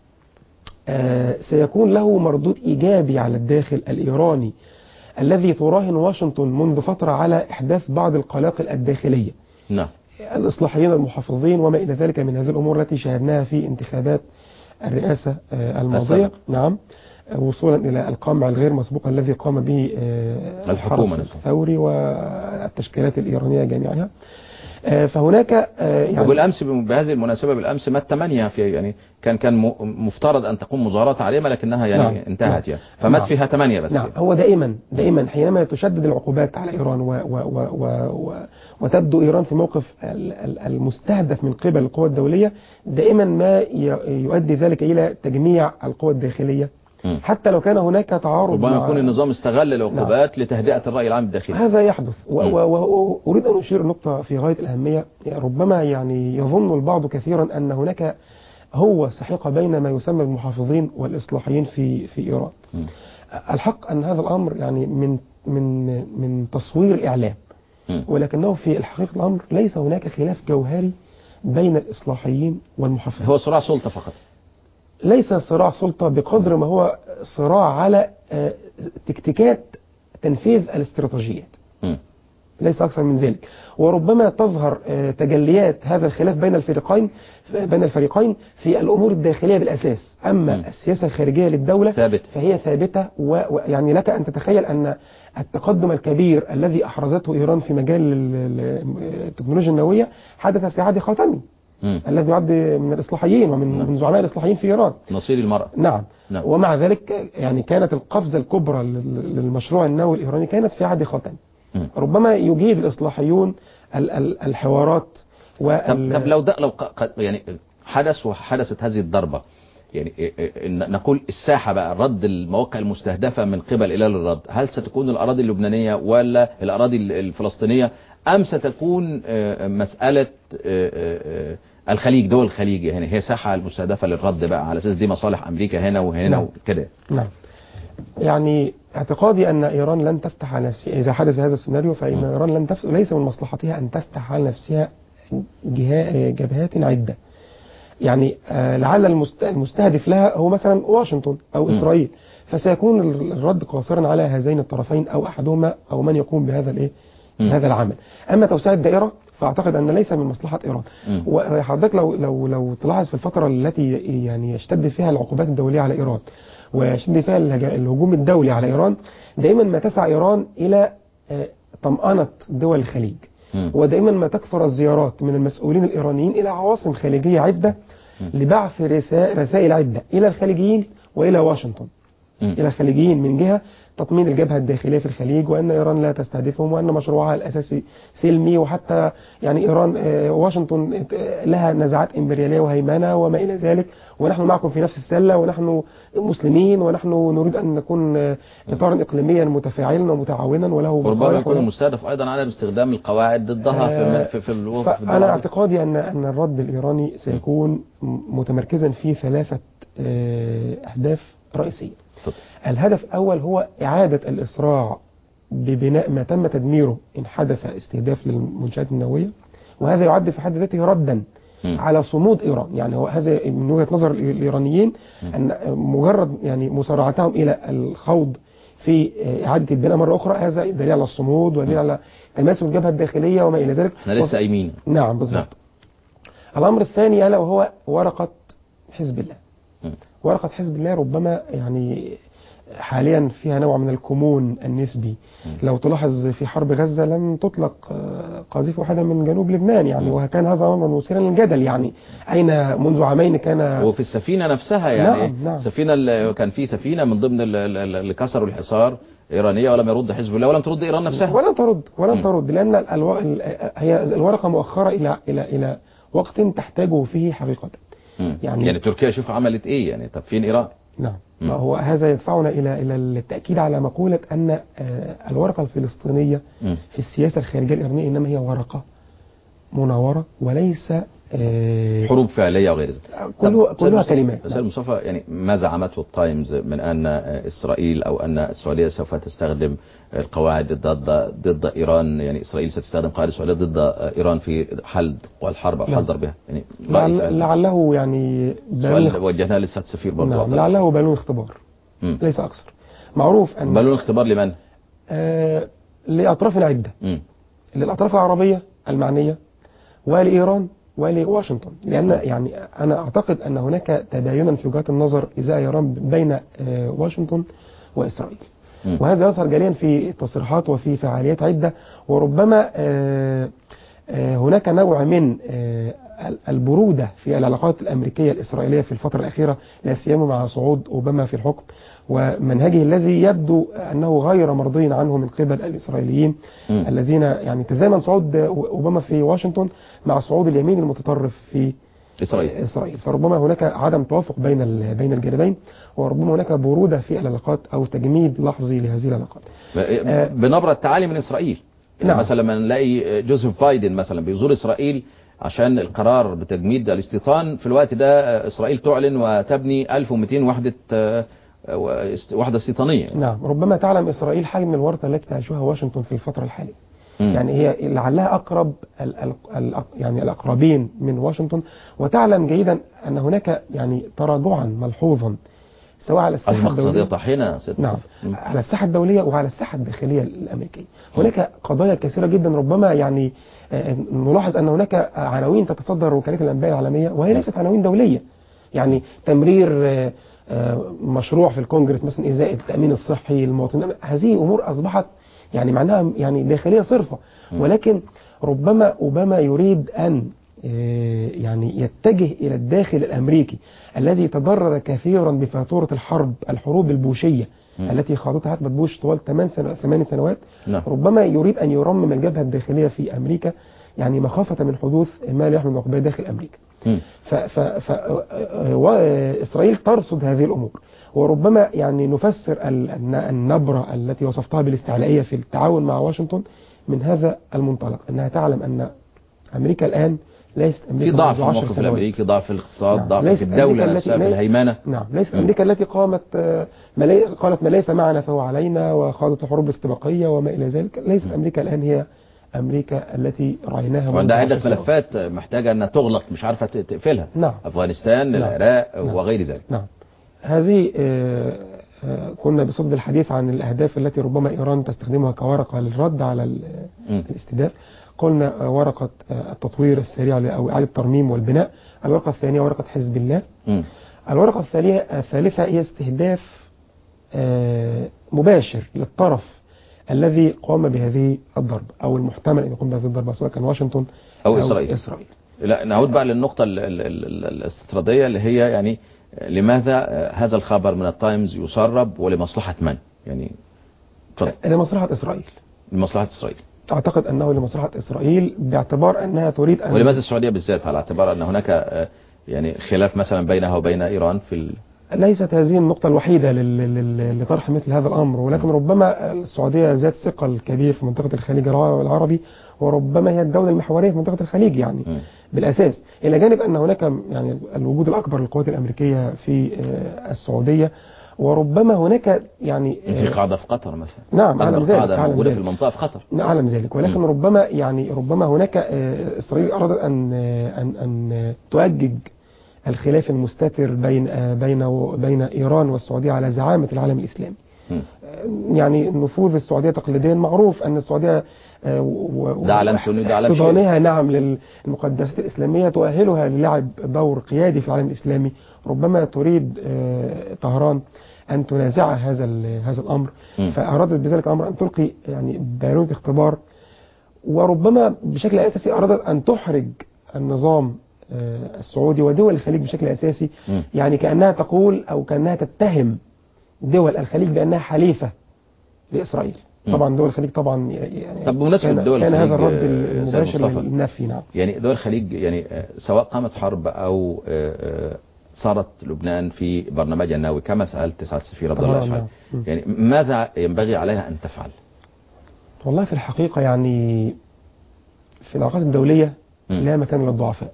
سيكون له مردود إيجابي على الداخل الإيراني الذي تراهن واشنطن منذ فترة على إحداث بعض القلاقل الداخلية. نعم. الإصلاحيين المحافظين وما إلى ذلك من هذه الأمور التي شاهدناها في انتخابات الرئاسة الماضية. نعم. وصولا إلى القمع الغير مسبوق الذي قام به الحكومة الثوري والتشكيلات الإيرانية جميعها. فهناك يعني وبالأمس بهذه المناسبة بالأمس مات ثمانية في يعني كان كان مفترض أن تقوم مظاهرات عريضة لكنها يعني نعم. انتهت يعني فمات نعم. فيها ثمانية بس. نعم. هو دائما دائما حينما تشدد العقوبات على إيران و و و و و وتبدو إيران في موقف المستهدف من قبل القوى الدولية دائما ما يؤدي ذلك إلى تجميع القوى الداخلية م. حتى لو كان هناك تعارض. ربما يكون النظام استغل العقوبات نعم. لتهدئة الرأي العام الداخلي. هذا يحدث وأريد أن أشير نقطة في غاية الأهمية. ربما يعني يظن البعض كثيرا أن هناك هو سحيقة بين ما يسمى بالمحافظين والإصلاحيين في في إيران. م. الحق أن هذا الأمر يعني من من من تصوير الإعلام، م. ولكنه في الحقيقة الأمر ليس هناك خلاف جوهري بين الإصلاحيين والمحافظين. هو صراع سلطة فقط. ليس صراع سلطة بقدر ما هو صراع على تكتيكات تنفيذ الاستراتيجيات، م. ليس أكثر من ذلك. وربما تظهر تجليات هذا الخلاف بين الفريقين بين الفريقين في الأمور الداخلية بالأساس. أما م. السياسة الخارجية للدولة ثابت. فهي ثابتة. ويعني لك أن تتخيل أن التقدم الكبير الذي أحرزته إيران في مجال التكنولوجيا النووية حدث في عهد خاتمي م. الذي يعد من الإصلاحيين ومن م. من زعماء الإصلاحيين في إيران، نصير المرأة. نعم. نعم. ومع ذلك يعني كانت القفزة الكبرى للمشروع النووي الإيراني كانت في عهد خاتمي. م. ربما يجيد الإصلاحيون الحوارات وال... طب لو ده لو يعني حدث وحدثت هذه الضربة، يعني نقول الساحة بقى رد المواقع المستهدفة من قبل إلى الرد، هل ستكون الأراضي اللبنانية ولا الأراضي الفلسطينية أم ستكون مسألة الخليج دول الخليج؟ يعني هي ساحة المستهدفة للرد بقى على أساس دي مصالح أمريكا هنا وهنا نعم. وكده. نعم. يعني اعتقادي أن إيران لن تفتح على نفسها إذا حدث هذا السيناريو، فإن م. إيران لن تفتح، ليس من مصلحتها أن تفتح على نفسها جبهات عدة. يعني لعل المستهدف لها هو مثلا واشنطن أو م. إسرائيل، فسيكون الرد قاصرا على هذين الطرفين أو أحدهما أو من يقوم بهذا الإيه هذا العمل. أما توسيع الدائرة فأعتقد أن ليس من مصلحة إيران. وحضرتك لو لو لو تلاحظ في الفترة التي يعني يشتد فيها العقوبات الدولية على إيران ويشتد فيها الهجوم الدولي على إيران، دائما ما تسعى إيران إلى طمأنة دول الخليج، ودائما ما تكثر الزيارات من المسؤولين الإيرانيين إلى عواصم خليجية عدة لبعث رسائل عدة إلى الخليجيين وإلى واشنطن. إلى الخليجيين من جهة تطمين الجبهة الداخلية في الخليج وأن إيران لا تستهدفهم وأن مشروعها الأساسي سلمي، وحتى يعني إيران واشنطن لها نزعات إمبريالية وهيمنة وما إلى ذلك، ونحن معكم في نفس السلة ونحن مسلمين ونحن نريد أن نكون إطارا إقليميا متفاعلا ومتعاونا وله وربما يكون المستهدف أيضا على استخدام القواعد ضدها في في في الوقت. أنا اعتقادي أن أن الرد الإيراني سيكون متمركزا في ثلاثة أهداف رئيسية. الهدف الأول هو إعادة الإسراع ببناء ما تم تدميره إن حدث استهداف للمنشآت النووية، وهذا يعد في حد ذاته ردا م. على صمود إيران. يعني هو هذا من وجهة نظر الإيرانيين م. أن مجرد يعني مسارعتهم إلى الخوض في إعادة البناء مرة أخرى هذا دليل على الصمود ودليل على تماسك الجبهة الداخلية وما إلى ذلك. احنا لسه قايمين. نعم بالضبط. نعم. الأمر الثاني ألا وهو ورقة حزب الله. م. ورقة حزب الله ربما يعني حاليا فيها نوع من الكمون النسبي. لو تلاحظ في حرب غزة لم تطلق قاذفة واحدة من جنوب لبنان يعني، وكان هذا أمرا مثيرا للجدل يعني. أين منذ عامين كان وفي السفينة نفسها يعني نعم نعم. السفينة اللي كان في سفينة من ضمن اللي كسروا الحصار إيرانية ولم يرد حزب الله ولم ترد إيران نفسها ولن ترد ولن ترد لأن الو... هي الورقة مؤخرة إلى إلى إلى وقت تحتاجه فيه حقيقة. يعني يعني تركيا شوف عملت إيه يعني، طب فين إيران؟ نعم. هو هذا يدفعنا إلى إلى التأكيد على مقولة أن الورقة الفلسطينية م. في السياسة الخارجية الإيرانية إنما هي ورقة مناورة وليس حروب فعلية وغير ذلك. كلها كلها كلمات. أستاذ مصطفى، يعني ما زعمته التايمز من أن إسرائيل أو أن السعودية سوف تستخدم القواعد ضد ضد إيران، يعني إسرائيل ستستخدم قواعد السعودية ضد إيران في حل الحرب أو حل ضربها، يعني لعله يعني سؤال وجهناه للسيد السفير برضه. نعم لعله بالون اختبار م. ليس أكثر. معروف أن بالون اختبار لمن؟ آه لأطراف عدة، للأطراف العربية المعنية ولإيران ولواشنطن، لأن يعني أنا أعتقد أن هناك تباينا في وجهات النظر إزاء إيران بين واشنطن وإسرائيل، م. وهذا يظهر جليا في تصريحات وفي فعاليات عدة، وربما هناك نوع من البرودة في العلاقات الأمريكية الإسرائيلية في الفترة الأخيرة، لا سيما مع صعود أوباما في الحكم ومنهجه الذي يبدو أنه غير مرضي عنه من قبل الإسرائيليين م. الذين يعني تزامن صعود أوباما في واشنطن مع صعود اليمين المتطرف في إسرائيل. إسرائيل فربما هناك عدم توافق بين بين الجانبين، وربما هناك برودة في العلاقات أو تجميد لحظي لهذه العلاقات بنبرة التعالي من إسرائيل. نعم. مثلا لما نلاقي جوزيف بايدن مثلا بيزور إسرائيل عشان القرار بتجميد الاستيطان، في الوقت ده إسرائيل تعلن وتبني ألف ومئتين وحدة وحدة استيطانية. نعم. ربما تعلم إسرائيل حجم الورطة التي تعيشها واشنطن في الفترة الحالية. م. يعني هي لعلها أقرب ال ال ال يعني الأقربين من واشنطن، وتعلم جيدا أن هناك يعني تراجعا ملحوظا سواء على الساحة الدولية طاحنة. نعم م. على الساحة الدولية وعلى الساحة الداخلية الأمريكية. هناك قضايا كثيرة جدا، ربما يعني نلاحظ أن هناك عناوين تتصدر وكالات الأنباء العالمية وهي ليست عناوين دولية، يعني تمرير مشروع في الكونجرس مثلا إزاء التأمين الصحي للمواطنين، هذه أمور أصبحت يعني معناها يعني داخلية صرفة، ولكن ربما أوباما يريد أن يعني يتجه إلى الداخل الأمريكي الذي تضرر كثيرا بفاتورة الحرب الحروب البوشية م. التي خاضتها حكمة بوش طوال ثمان سنوات. ن. ربما يريد أن يرمم الجبهة الداخلية في أمريكا، يعني مخافة من حدوث ما لا يحمل عقباه داخل أمريكا. ف ف ف وإسرائيل ترصد هذه الأمور، وربما يعني نفسر النبرة التي وصفتها بالاستعلائية في التعاون مع واشنطن من هذا المنطلق، أنها تعلم أن أمريكا الآن ليست أمريكا في ضعف في الموقف الأمريكي، ضعف في الاقتصاد، نعم. ضعف في الدولة نفسها، في الهيمنة. نعم ليست أمريكا التي قامت ملي... قالت ما ليس معنا فهو علينا وخاضت الحروب الاستباقية وما إلى ذلك. ليست م. أمريكا الآن هي أمريكا التي رأيناها، وعندها عدة ملفات محتاجة أن تغلق مش عارفة تقفلها. نعم. أفغانستان، نعم. العراق، نعم. وغير ذلك. نعم. هذه آه آه كنا بصدد الحديث عن الأهداف التي ربما إيران تستخدمها كورقة للرد على الاستهداف. قلنا ورقة التطوير السريع أو إعادة الترميم والبناء. الورقة الثانية ورقة حزب الله. م. الورقة الثالثة هي استهداف آه مباشر للطرف الذي قام بهذه الضربة أو المحتمل أن يقوم بهذه الضربة، سواء كان واشنطن أو, أو إسرائيل. إسرائيل. لا نعود بقى للنقطة الاستراتيجية اللي هي يعني لماذا هذا الخبر من التايمز يسرب ولمصلحة من؟ يعني طب. لمصلحة إسرائيل. لمصلحة إسرائيل. أعتقد أنه لمصلحة إسرائيل باعتبار أنها تريد أن. ولماذا السعودية بالذات، على اعتبار أن هناك يعني خلاف مثلا بينها وبين إيران في ال... ليست هذه النقطة الوحيدة لطرح مثل هذا الأمر، ولكن ربما السعودية ذات ثقل كبير في منطقة الخليج العربي، وربما هي الدولة المحورية في منطقة الخليج يعني م. بالأساس، إلى جانب أن هناك يعني الوجود الأكبر للقوات الأمريكية في السعودية، وربما هناك يعني في قاعدة في قطر مثلا. نعم أعلم ذلك، قاعدة موجودة في المنطقة في قطر. أعلم ذلك، ولكن م. ربما يعني ربما هناك إسرائيل أرادت أن أن أن تؤجج الخلاف المستتر بين بين بين إيران والسعودية على زعامة العالم الإسلامي. م. يعني نفوذ السعودية تقليديا معروف أن السعودية واحتضانها نعم للمقدسات الإسلامية تؤهلها للعب دور قيادي في العالم الإسلامي. ربما تريد طهران أن تنازع هذا هذا الأمر، م. فأرادت بذلك الأمر أن تلقي يعني بالونة اختبار، وربما بشكل أساسي أرادت أن تحرج النظام السعودي ودول الخليج بشكل أساسي، م. يعني كأنها تقول أو كأنها تتهم دول الخليج بأنها حليفة لإسرائيل. طبعا دول الخليج طبعا يعني طب بمناسبة دول كان الخليج هذا الرد المباشر للنفي. نعم، يعني دول الخليج يعني سواء قامت حرب أو صارت لبنان في برنامجها النووي كما سألت تسعة السفير عبد الله الأشعري، يعني ماذا ينبغي عليها أن تفعل؟ والله في الحقيقة يعني في العلاقات الدولية لا مكان للضعفاء،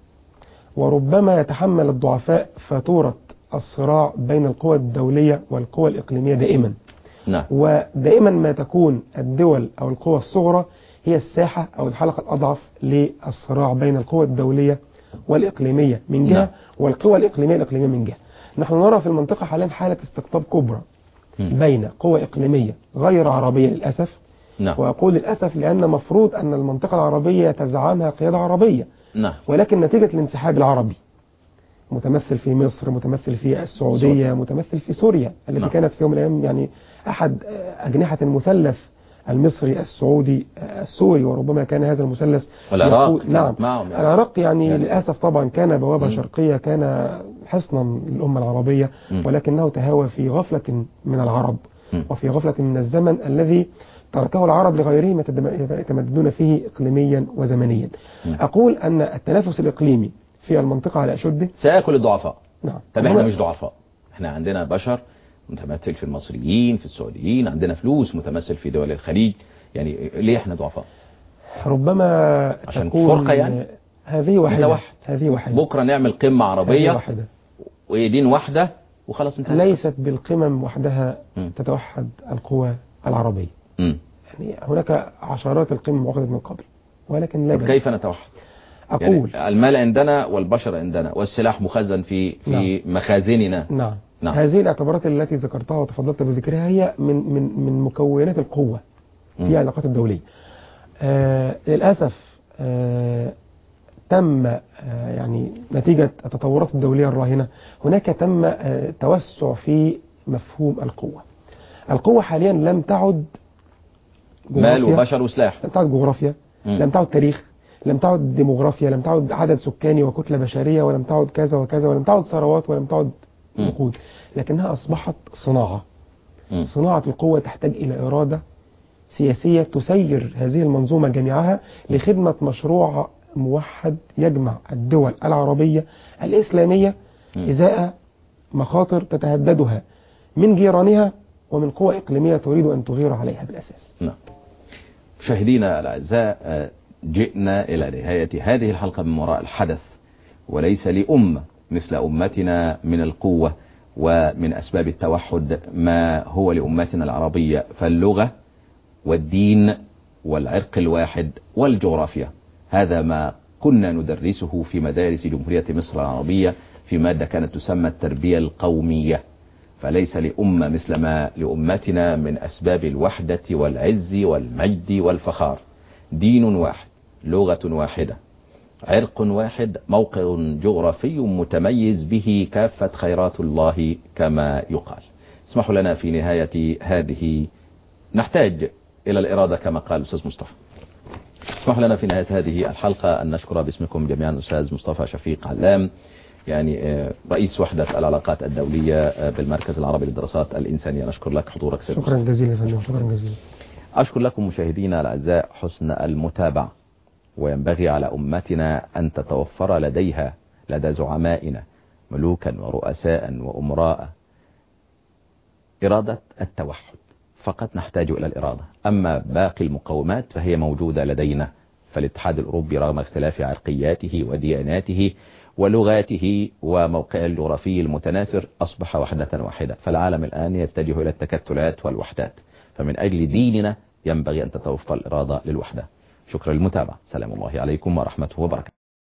وربما يتحمل الضعفاء فاتورة الصراع بين القوى الدولية والقوى الإقليمية دائما. نعم. ودائما ما تكون الدول أو القوى الصغرى هي الساحة أو الحلقة الأضعف للصراع بين القوى الدولية والإقليمية من جهة، نعم. والقوى الإقليمية الإقليمية من جهة. نحن نرى في المنطقة حاليا حالة استقطاب كبرى م. بين قوى إقليمية غير عربية للأسف. نعم. وأقول للأسف لأن مفروض أن المنطقة العربية تزعمها قيادة عربية. نعم. ولكن نتيجة الانسحاب العربي متمثل في مصر، متمثل في السعودية، سوريا. متمثل في سوريا التي نعم. كانت في يوم من الأيام يعني أحد أجنحة المثلث المصري السعودي السوري، وربما كان هذا المثلث والعراق. نعم. معهم يعني. العراق يعني, يعني للأسف طبعا كان بوابة م. شرقية، كان حصنا للأمة العربية، م. ولكنه تهاوى في غفلة من العرب، م. وفي غفلة من الزمن الذي تركه العرب لغيرهم يتمددون فيه إقليميا وزمنيا. م. أقول أن التنافس الإقليمي في المنطقة على أشده سيأكل الضعفاء. نعم. طب احنا مش ضعفاء، احنا عندنا بشر متمثل في المصريين، في السعوديين، عندنا فلوس متمثل في دول الخليج، يعني ليه احنا ضعفاء؟ ربما عشان فرقة يعني. هذه واحدة. هذه واحدة. بكرة نعمل قمة عربية ودين واحدة وخلاص انتهى. ليست بالقمم وحدها م. تتوحد القوى العربية. م. يعني هناك عشرات القمم عقدت من قبل، ولكن لا. كيف نتوحد؟ أقول يعني المال عندنا والبشر عندنا والسلاح مخزن في في نعم. مخازننا. نعم. نعم. هذه الاعتبارات التي ذكرتها وتفضلت بذكرها هي من من من مكونات القوة في العلاقات الدولية. آه للأسف آه تم آه يعني نتيجة التطورات الدولية الراهنة هناك تم آه توسع في مفهوم القوة. القوة حاليا لم تعد مال وبشر وسلاح، لم تعد جغرافيا، م. لم تعد تاريخ، لم تعد ديموغرافيا، لم تعد عدد سكاني وكتلة بشرية، ولم تعد كذا وكذا، ولم تعد ثروات، ولم تعد نقود، لكنها أصبحت صناعة. م. صناعة القوة تحتاج إلى إرادة سياسية تسير هذه المنظومة جميعها لخدمة مشروع موحد يجمع الدول العربية الإسلامية إزاء مخاطر تتهددها من جيرانها ومن قوى إقليمية تريد أن تغير عليها بالأساس. نعم. مشاهدينا الأعزاء، جئنا إلى نهاية هذه الحلقة من وراء الحدث، وليس لأمة مثل أمتنا من القوة ومن أسباب التوحد ما هو لأمتنا العربية، فاللغة والدين والعرق الواحد والجغرافيا، هذا ما كنا ندرسه في مدارس جمهورية مصر العربية في مادة كانت تسمى التربية القومية. فليس لأمة مثل ما لأمتنا من أسباب الوحدة والعز والمجد والفخار. دين واحد، لغة واحدة، عرق واحد، موقع جغرافي متميز به كافة خيرات الله كما يقال. اسمحوا لنا في نهاية هذه، نحتاج إلى الإرادة كما قال الأستاذ مصطفى. اسمحوا لنا في نهاية هذه الحلقة أن نشكر باسمكم جميعا الأستاذ مصطفى شفيق علام، يعني رئيس وحدة العلاقات الدولية بالمركز العربي للدراسات الإنسانية. نشكر لك حضورك سيد. شكرا جزيلا فندم. شكرا جزيلا. أشكر لكم مشاهدينا الأعزاء حسن المتابعة، وينبغي على أمتنا أن تتوفر لديها لدى زعمائنا ملوكا ورؤساء وأمراء إرادة التوحد، فقط نحتاج إلى الإرادة. أما باقي المقومات فهي موجودة لدينا. فالاتحاد الأوروبي رغم اختلاف عرقياته ودياناته ولغاته وموقعه الجغرافي المتناثر أصبح وحدة واحدة. فالعالم الآن يتجه إلى التكتلات والوحدات، فمن أجل ديننا ينبغي أن تتوفر الإرادة للوحدة. شكرا للمتابعة. سلام الله عليكم ورحمته وبركاته.